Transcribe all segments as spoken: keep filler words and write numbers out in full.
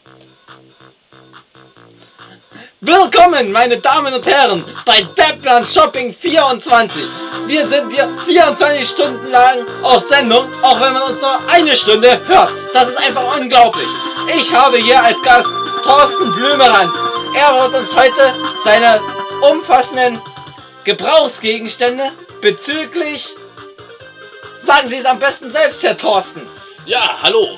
Willkommen, meine Damen und Herren, bei Deppland Shopping vierundzwanzig. Wir sind hier vierundzwanzig Stunden lang auf Sendung, auch wenn man uns nur eine Stunde hört. Das ist einfach unglaublich. Ich habe hier als Gast Thorsten Blümeran. Er wird uns heute seine umfassenden Gebrauchsgegenstände bezüglich... Sagen Sie es am besten selbst, Herr Thorsten. Ja, hallo.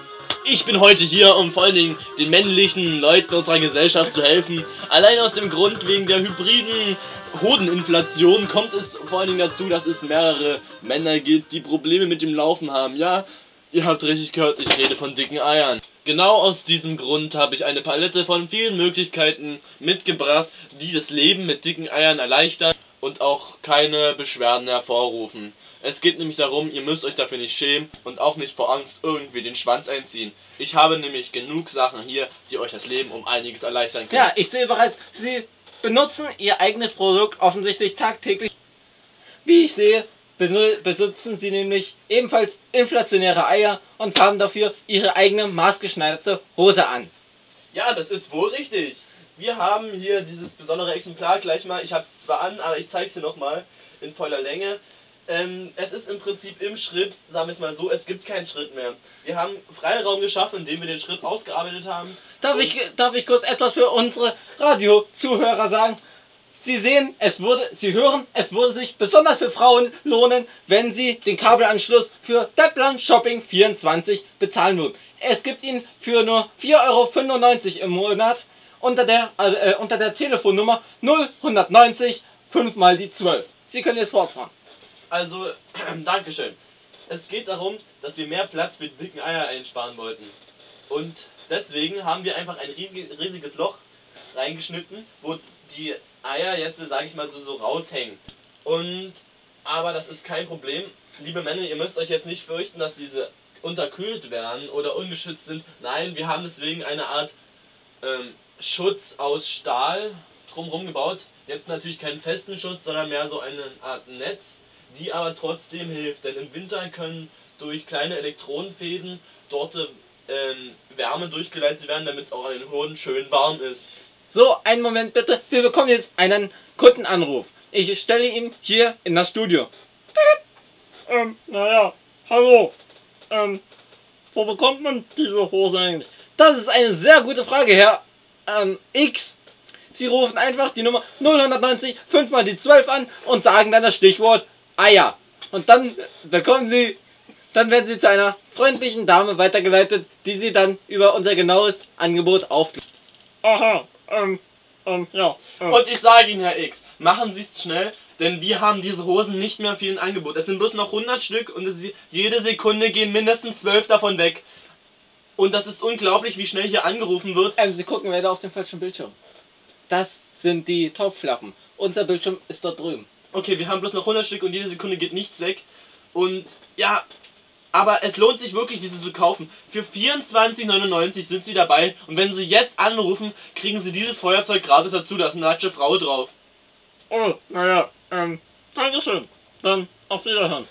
Ich bin heute hier, um vor allen Dingen den männlichen Leuten unserer Gesellschaft zu helfen. Allein aus dem Grund, wegen der hybriden Hodeninflation kommt es vor allen Dingen dazu, dass es mehrere Männer gibt, die Probleme mit dem Laufen haben. Ja, ihr habt richtig gehört, ich rede von dicken Eiern. Genau aus diesem Grund habe ich eine Palette von vielen Möglichkeiten mitgebracht, die das Leben mit dicken Eiern erleichtern und auch keine Beschwerden hervorrufen. Es geht nämlich darum, ihr müsst euch dafür nicht schämen und auch nicht vor Angst irgendwie den Schwanz einziehen. Ich habe nämlich genug Sachen hier, die euch das Leben um einiges erleichtern können. Ja, ich sehe bereits, Sie benutzen Ihr eigenes Produkt offensichtlich tagtäglich. Wie ich sehe, besitzen Sie nämlich ebenfalls inflationäre Eier und haben dafür Ihre eigene maßgeschneiderte Hose an. Ja, das ist wohl richtig. Wir haben hier dieses besondere Exemplar gleich mal. Ich habe es zwar an, aber ich zeige es dir nochmal in voller Länge. Ähm, es ist im Prinzip im Schritt, sagen wir es mal so, es gibt keinen Schritt mehr. Wir haben Freiraum geschaffen, indem wir den Schritt ausgearbeitet haben. Darf ich, darf ich kurz etwas für unsere Radiozuhörer sagen? Sie sehen, es würde, Sie hören, es würde sich besonders für Frauen lohnen, wenn Sie den Kabelanschluss für Deppland Shopping vierundzwanzig bezahlen würden. Es gibt ihn für nur vier Euro fünfundneunzig im Monat unter der, äh, unter der Telefonnummer null neunzig fünf mal die zwölf. Sie können jetzt fortfahren. Also, äh, Dankeschön. Es geht darum, dass wir mehr Platz für die dicken Eier einsparen wollten. Und deswegen haben wir einfach ein riesiges Loch reingeschnitten, wo die Eier jetzt, sage ich mal, so, so raushängen. Und, aber das ist kein Problem. Liebe Männer, ihr müsst euch jetzt nicht fürchten, dass diese unterkühlt werden oder ungeschützt sind. Nein, wir haben deswegen eine Art ähm, Schutz aus Stahl drumherum gebaut. Jetzt natürlich keinen festen Schutz, sondern mehr so eine Art Netz, die aber trotzdem hilft, denn im Winter können durch kleine Elektronenfäden dort ähm, Wärme durchgeleitet werden, damit es auch an den Hoden schön warm ist. So, einen Moment bitte, wir bekommen jetzt einen Kundenanruf. Ich stelle ihn hier in das Studio. Ähm, naja, hallo, ähm, wo bekommt man diese Hose eigentlich? Das ist eine sehr gute Frage, Herr, ähm, X. Sie rufen einfach die Nummer null neunzig fünf mal die zwölf an und sagen dann das Stichwort Eier. Und dann bekommen Sie, dann werden Sie zu einer freundlichen Dame weitergeleitet, die Sie dann über unser genaues Angebot aufklärt. Aha, ähm, ähm, ja. Ähm. Und ich sage Ihnen, Herr X, machen Sie es schnell, denn wir haben diese Hosen nicht mehr viel im Angebot. Es sind bloß noch hundert Stück und jede Sekunde gehen mindestens zwölf davon weg. Und das ist unglaublich, wie schnell hier angerufen wird. Ähm, Sie gucken leider auf den falschen Bildschirm. Das sind die Topflappen. Unser Bildschirm ist dort drüben. Okay, wir haben bloß noch hundert Stück und jede Sekunde geht nichts weg. Und ja, aber es lohnt sich wirklich, diese zu kaufen. Für vierundzwanzig neunundneunzig sind sie dabei. Und wenn sie jetzt anrufen, kriegen sie dieses Feuerzeug gratis dazu. Da ist eine nackte Frau drauf. Oh, naja, ähm, Dankeschön. Dann auf Wiederhören.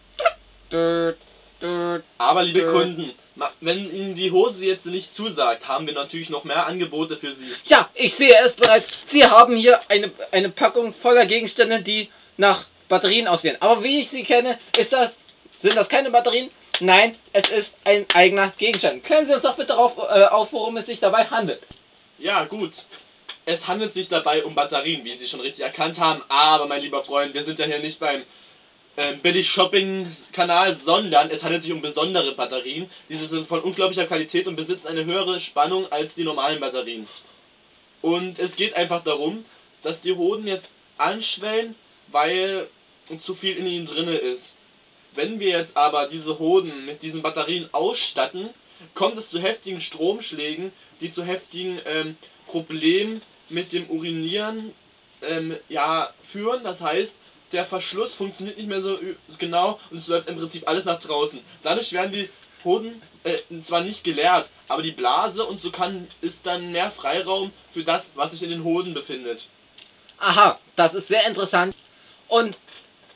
Aber liebe Kunden, wenn Ihnen die Hose jetzt nicht zusagt, haben wir natürlich noch mehr Angebote für Sie. Ja, ich sehe es bereits. Sie haben hier eine, eine Packung voller Gegenstände, die nach Batterien aussehen. Aber wie ich sie kenne, ist das, sind das keine Batterien? Nein, es ist ein eigener Gegenstand. Klären Sie uns doch bitte auf, äh, auf, worum es sich dabei handelt. Ja, gut. Es handelt sich dabei um Batterien, wie Sie schon richtig erkannt haben. Aber, mein lieber Freund, wir sind ja hier nicht beim äh, Billig-Shopping-Kanal, sondern es handelt sich um besondere Batterien. Diese sind von unglaublicher Qualität und besitzen eine höhere Spannung als die normalen Batterien. Und es geht einfach darum, dass die Hoden jetzt anschwellen, weil zu viel in ihnen drinne ist. Wenn wir jetzt aber diese Hoden mit diesen Batterien ausstatten, kommt es zu heftigen Stromschlägen, die zu heftigen ähm, Problemen mit dem Urinieren ähm, ja, führen. Das heißt, der Verschluss funktioniert nicht mehr so genau und es läuft im Prinzip alles nach draußen. Dadurch werden die Hoden äh, zwar nicht geleert, aber die Blase, und so kann ist dann mehr Freiraum für das, was sich in den Hoden befindet. Aha, das ist sehr interessant. Und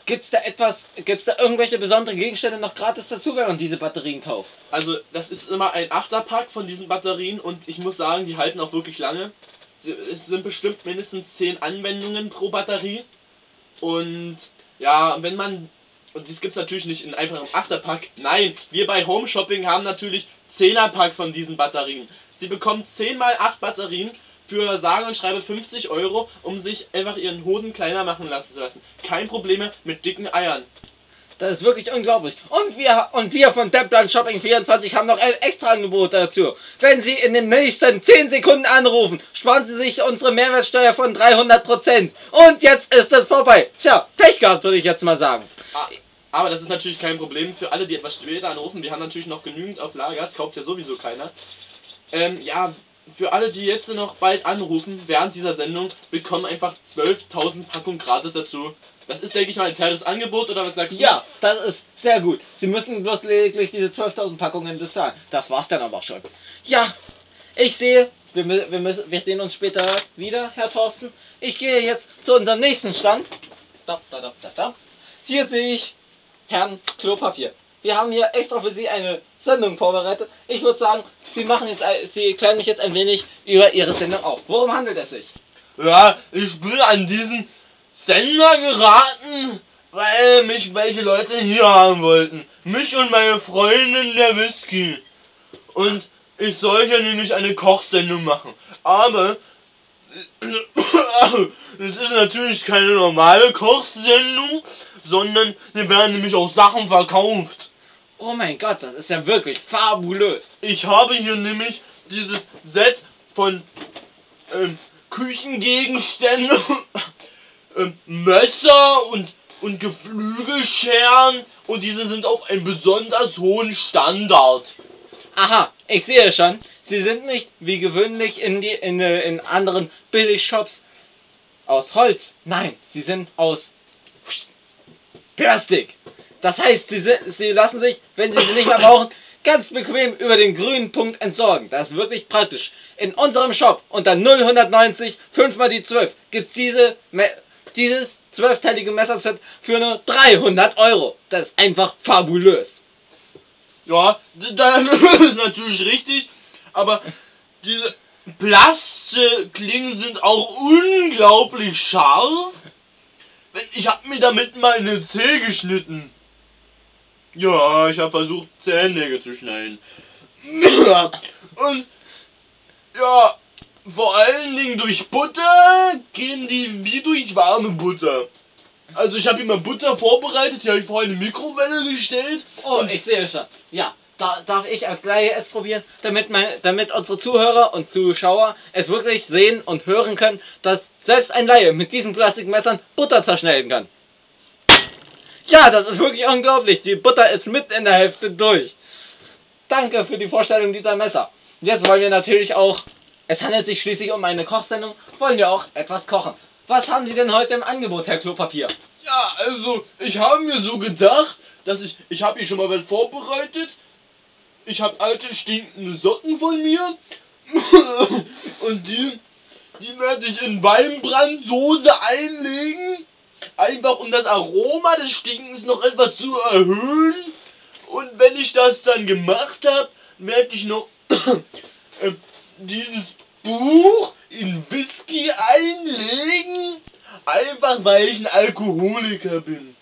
Gibt's da etwas, gibt's da irgendwelche besonderen Gegenstände noch gratis dazu, wenn man diese Batterien kauft? Also, das ist immer ein Achterpack von diesen Batterien und ich muss sagen, die halten auch wirklich lange. Es sind bestimmt mindestens zehn Anwendungen pro Batterie. Und ja, wenn man. Und das gibt es natürlich nicht in einfachem Achterpack. Nein, wir bei Home Shopping haben natürlich Zehnerpacks von diesen Batterien. Sie bekommen zehn mal acht Batterien für sage und schreibe fünfzig Euro, um sich einfach ihren Hoden kleiner machen lassen zu lassen. Kein Probleme mit dicken Eiern. Das ist wirklich unglaublich. Und wir, und wir von Deplan Shopping vierundzwanzig haben noch ein extra Angebot dazu. Wenn Sie in den nächsten zehn Sekunden anrufen, sparen Sie sich unsere Mehrwertsteuer von dreihundert Prozent. Und jetzt ist es vorbei. Tja, Pech gehabt, würde ich jetzt mal sagen. Aber das ist natürlich kein Problem für alle, die etwas später anrufen. Wir haben natürlich noch genügend auf Lager, das kauft ja sowieso keiner. Ähm, ja, für alle, die jetzt noch bald anrufen, während dieser Sendung, bekommen einfach zwölftausend Packungen gratis dazu. Das ist, denke ich mal, ein faires Angebot, oder was sagst du? Ja, das ist sehr gut. Sie müssen bloß lediglich diese zwölftausend Packungen bezahlen. Das war's dann aber auch schon. Ja, ich sehe, wir, wir, müssen, wir sehen uns später wieder, Herr Thorsten. Ich gehe jetzt zu unserem nächsten Stand. Da, da, da, da, da. Hier sehe ich Herrn Klopapier. Wir haben hier extra für Sie eine Sendung vorbereitet. Ich würde sagen, Sie machen jetzt, Sie klären mich jetzt ein wenig über Ihre Sendung auf. Worum handelt es sich? Ja, ich bin an diesen Sender geraten, weil mich welche Leute hier haben wollten. Mich und meine Freundin der Whisky. Und ich soll hier nämlich eine Kochsendung machen. Aber es ist natürlich keine normale Kochsendung, sondern hier werden nämlich auch Sachen verkauft. Oh mein Gott, das ist ja wirklich fabulös. Ich habe hier nämlich dieses Set von ähm, Küchengegenständen, ähm, Messer und, und Geflügelscheren, und diese sind auf einem besonders hohen Standard. Aha, ich sehe schon. Sie sind nicht wie gewöhnlich in, die, in, in anderen Billigshops aus Holz. Nein, sie sind aus Plastik. Das heißt, sie, sie lassen sich, wenn sie sie nicht mehr brauchen, ganz bequem über den grünen Punkt entsorgen. Das ist wirklich praktisch. In unserem Shop unter null neunzig fünf mal die zwölf gibt es diese, dieses zwölfteilige Messerset für nur dreihundert Euro. Das ist einfach fabulös. Ja, das ist natürlich richtig, aber diese Plastklingen sind auch unglaublich scharf. Ich habe mir damit mal eine Zehe geschnitten. Ja, ich habe versucht, Zehennägel zu schneiden. Und ja, vor allen Dingen durch Butter gehen die wie durch warme Butter. Also ich habe immer Butter vorbereitet, die habe ich vorher in die Mikrowelle gestellt. Oh, und ich sehe schon. Ja, da darf ich als Laie es probieren, damit, mein, damit unsere Zuhörer und Zuschauer es wirklich sehen und hören können, dass selbst ein Laie mit diesen Plastikmessern Butter zerschneiden kann. Ja, das ist wirklich unglaublich. Die Butter ist mitten in der Hälfte durch. Danke für die Vorstellung dieser Messer. Jetzt wollen wir natürlich auch, es handelt sich schließlich um eine Kochsendung, wollen wir auch etwas kochen. Was haben Sie denn heute im Angebot, Herr Klopapier? Ja, also, ich habe mir so gedacht, dass ich, ich habe hier schon mal was vorbereitet. Ich habe alte stinkende Socken von mir. Und die, die werde ich in Weinbrandsoße einlegen. Einfach um das Aroma des Stinkens noch etwas zu erhöhen. Und wenn ich das dann gemacht habe, werde ich noch äh, dieses Buch in Whisky einlegen. Einfach weil ich ein Alkoholiker bin.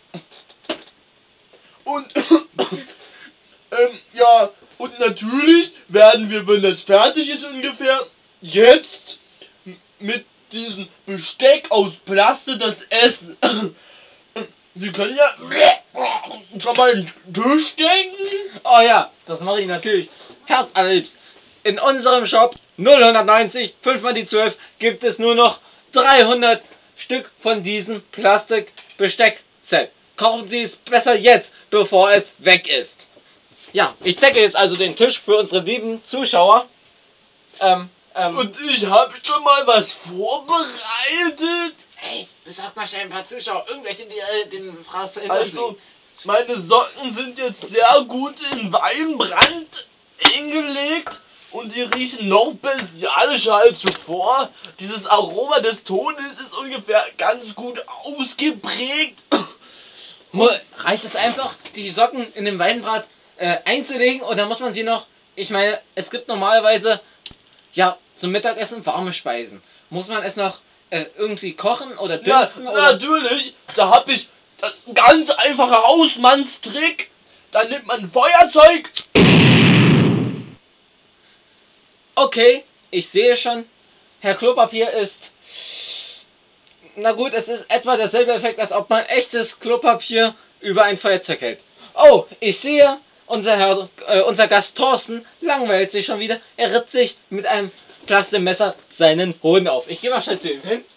Und ähm, ja, und natürlich werden wir, wenn das fertig ist ungefähr, jetzt mit diesem Besteck aus Plastik das essen. Sie können ja schon mal einen Tisch denken. Oh ja, das mache ich natürlich. Herzallerliebst. In unserem Shop null neunzig fünf mal die zwölf gibt es nur noch dreihundert Stück von diesem Plastikbesteckset. Kaufen Sie es besser jetzt, bevor es weg ist. Ja, ich decke jetzt also den Tisch für unsere lieben Zuschauer. Ähm, ähm. Und ich habe schon mal was vorbereitet. Hey, besorg mal schnell ein paar Zuschauer. Irgendwelche, die äh, den Fraß zu Also, meine Socken sind jetzt sehr gut in Weinbrand eingelegt. Und die riechen noch bestialischer als zuvor. Dieses Aroma des Todes ist ungefähr ganz gut ausgeprägt. Mu- Reicht es einfach, die Socken in dem Weinbrat äh, einzulegen oder muss man sie noch, ich meine, es gibt normalerweise, ja, zum Mittagessen warme Speisen. Muss man es noch äh, irgendwie kochen oder Ja, dünsten? oder? natürlich. Da hab ich das ganz einfache Hausmannstrick. Da nimmt man ein Feuerzeug. Okay, ich sehe schon, Herr Klopapier ist... Na gut, es ist etwa derselbe Effekt, als ob man echtes Klopapier über ein Feuerzeug hält. Oh, ich sehe, unser Herr, äh, unser Gast Thorsten langweilt sich schon wieder. Er ritzt sich mit einem Plastikmesser seinen Hoden auf. Ich gehe mal schnell zu ihm hin.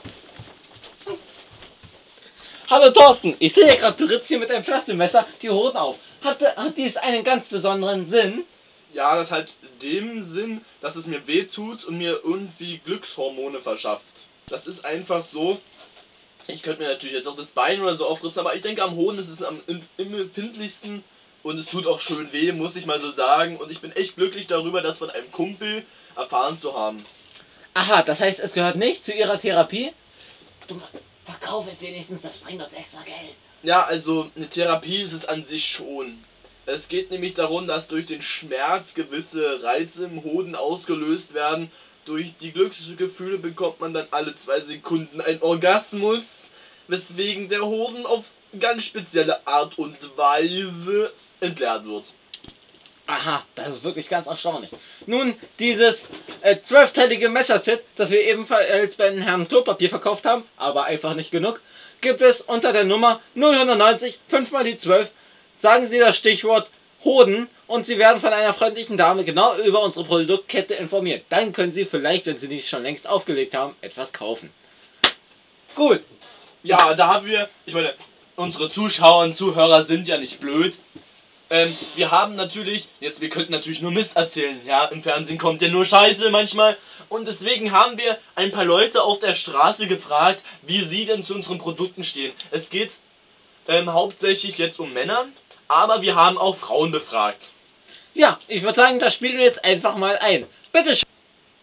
Hallo Thorsten, ich sehe gerade, du ritzt hier mit einem Plastikmesser die Hoden auf. Hat, hat dies einen ganz besonderen Sinn? Ja, das hat dem Sinn, dass es mir weh tut und mir irgendwie Glückshormone verschafft. Das ist einfach so. Ich könnte mir natürlich jetzt auch das Bein oder so aufritzen, aber ich denke, am Hoden ist es am empfindlichsten und es tut auch schön weh, muss ich mal so sagen. Und ich bin echt glücklich darüber, das von einem Kumpel erfahren zu haben. Aha, das heißt, es gehört nicht zu Ihrer Therapie? Du, verkauf es wenigstens, das bringt uns extra Geld. Ja, also eine Therapie ist es an sich schon. Es geht nämlich darum, dass durch den Schmerz gewisse Reize im Hoden ausgelöst werden. Durch die Glücksgefühle bekommt man dann alle zwei Sekunden einen Orgasmus, weswegen der Hoden auf ganz spezielle Art und Weise entleert wird. Aha, das ist wirklich ganz erstaunlich. Nun, dieses äh, zwölfteilige Messerset, das wir ebenfalls bei Herrn Klopapier verkauft haben, aber einfach nicht genug, gibt es unter der Nummer null neunzig fünf mal die zwölf. Sagen Sie das Stichwort Hoden und Sie werden von einer freundlichen Dame genau über unsere Produktkette informiert. Dann können Sie vielleicht, wenn Sie nicht schon längst aufgelegt haben, etwas kaufen. Gut. Ja, da haben wir, ich meine, unsere Zuschauer und Zuhörer sind ja nicht blöd. Ähm, wir haben natürlich, jetzt wir könnten natürlich nur Mist erzählen, ja, im Fernsehen kommt ja nur Scheiße manchmal. Und deswegen haben wir ein paar Leute auf der Straße gefragt, wie sie denn zu unseren Produkten stehen. Es geht ähm, hauptsächlich jetzt um Männer, aber wir haben auch Frauen befragt. Ja, ich würde sagen, das spielen wir jetzt einfach mal ein. Bitte schön.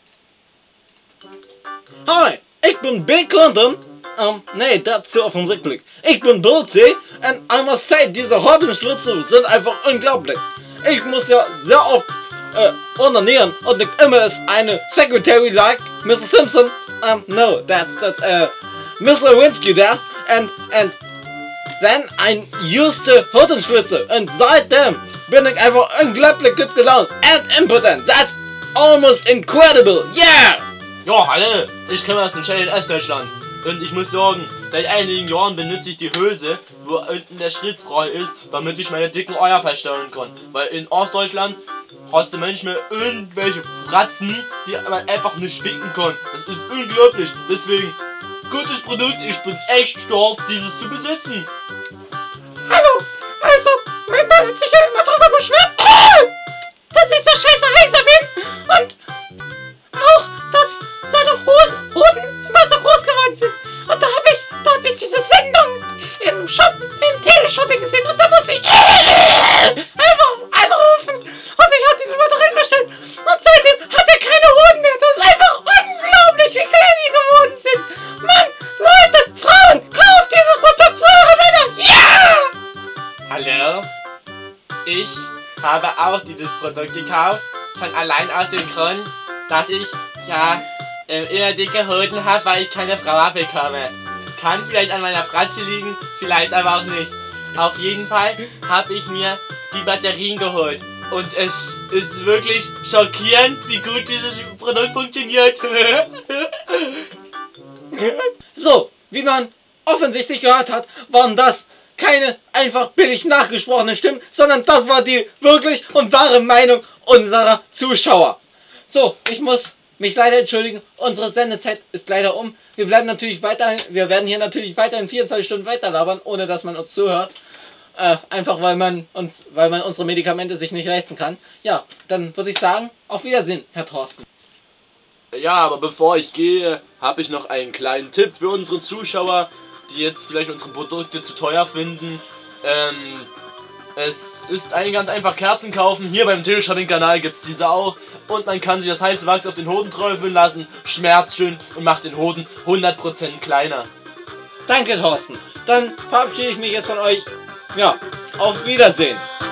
Hi, ich bin Bill Clinton. Ähm, nee, das ist zu offensichtlich. Ich bin Dulce und I must say, diese Hodenschlitze sind einfach unglaublich. Ich muss ja sehr oft äh, onanieren und nicht immer ist eine Secretary like Mister Simpson. Um, no, that's, that's, uh, Mister Lewinsky there. And, and then I used to Hodenschlitze und seitdem bin ich einfach unglaublich gut gelaunt and impotent. That's almost incredible. Yeah! Ja, hallo, ich komme aus dem Channel Ostdeutschland. Und ich muss sagen, seit einigen Jahren benutze ich die Hülse, wo unten der Schritt frei ist, damit ich meine dicken Eier verstauen kann. Weil in Ostdeutschland hast du manchmal irgendwelche Fratzen, die man einfach nicht spicken kann. Das ist unglaublich. Deswegen, gutes Produkt, ich bin echt stolz, dieses zu besitzen. Hallo, also, mein Mann hat sich ja immer drüber beschwert, dass ich so scheiße heiser bin und auch, dass seine Hosen, Hoden immer so groß geworden sind. Und da habe ich, da habe ich diese Sendung im Shop, im Teleshopping gesehen und da muss ich einfach anrufen und ich habe diese Batterien bestellt und seitdem hat er keine Hoden mehr. Das ist einfach unglaublich, wie klein die geworden sind. Mann, Leute, Frauen, kauft dieses Produkt für eure Männer. Ja! Hallo, ich habe auch dieses Produkt gekauft, schon allein aus dem Grund, dass ich, ja, immer dicke Hoden habe, weil ich keine Frau abbekomme. Kann vielleicht an meiner Fratze liegen, vielleicht aber auch nicht. Auf jeden Fall habe ich mir die Batterien geholt. Und es ist wirklich schockierend, wie gut dieses Produkt funktioniert. So, wie man offensichtlich gehört hat, waren das keine einfach billig nachgesprochenen Stimmen, sondern das war die wirklich und wahre Meinung unserer Zuschauer. So, ich muss mich leider entschuldigen, unsere Sendezeit ist leider um. Wir bleiben natürlich weiterhin, wir werden hier natürlich weiterhin vierundzwanzig Stunden weiter labern, ohne dass man uns zuhört. Äh, einfach weil man uns, weil man unsere Medikamente sich nicht leisten kann. Ja, dann würde ich sagen, auf Wiedersehen, Herr Thorsten. Ja, aber bevor ich gehe, habe ich noch einen kleinen Tipp für unsere Zuschauer, die jetzt vielleicht unsere Produkte zu teuer finden. Ähm, es ist eigentlich ganz einfach, Kerzen kaufen. Hier beim Teleshopping-Kanal gibt es diese auch. Und man kann sich das heiße Wachs auf den Hoden träufeln lassen, schmerzt schön und macht den Hoden hundert Prozent kleiner. Danke, Thorsten. Dann verabschiede ich mich jetzt von euch. Ja, auf Wiedersehen.